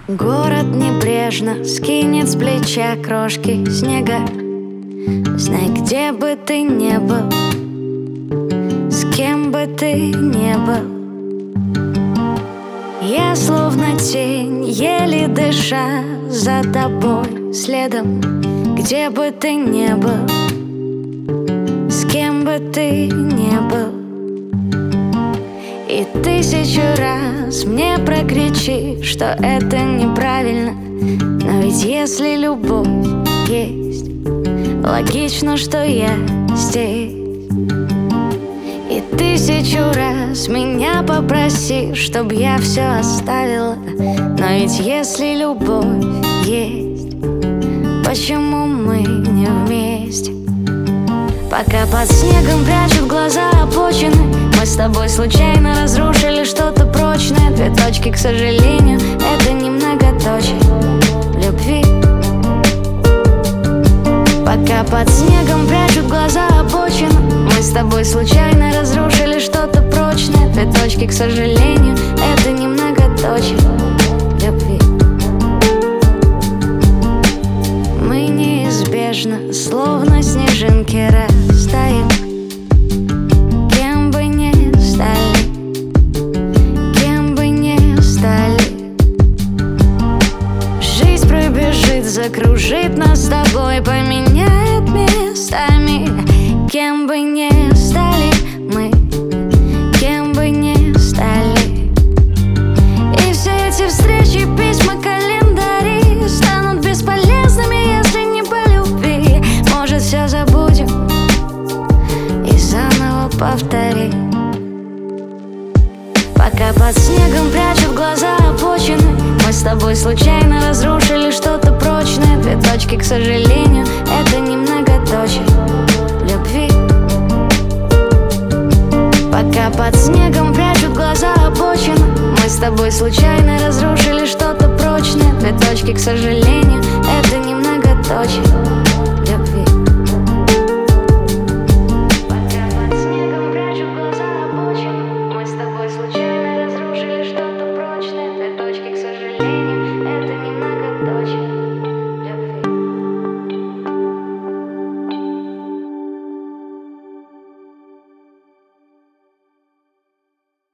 Город небрежно скинет с плеча крошки снега. Знай, где бы ты не был, с кем бы ты не был, я словно тень, еле дыша за тобой следом. Где бы ты не был, с кем бы ты не был, и 1000 раз мне прокричи, что это неправильно. Но ведь если любовь есть, логично, что я здесь. И 1000 раз меня попроси, чтоб я все оставила. Но ведь если любовь есть, почему мы не вместе? Пока под снегом прячут глаза обочины, мы с тобой случайно разрушили что-то прочное. 2 точки, к сожалению, это не многоточие любви. Пока под снегом прячут глаза обочины, мы с тобой случайно разрушили что-то прочное. 2 точки, к сожалению, это не многоточие любви. Мы неизбежно, словно снежинки, растаем. Кем бы ни стали, кем бы ни стали, жизнь пробежит, закружит нас с тобой, поменяет местами. Кем бы ни стали мы, кем бы ни стали, и все эти встречи, письма, календари станут бесполезными, если не по любви. Может, все забудем и заново повтори. Пока под снегом прячут глаза обочины, мы с тобой случайно разрушили что-то прочное. 2 точки, к сожалению, это не многоточие любви. Пока под снегом прячут глаза обочины, мы с тобой случайно разрушили что-то прочное. 2 точки, к сожалению, это не многоточие любви. Пока под снегом прячут глаза обочины, мы с тобой случайно разрушили что-то прочное. 2 точки, к сожалению.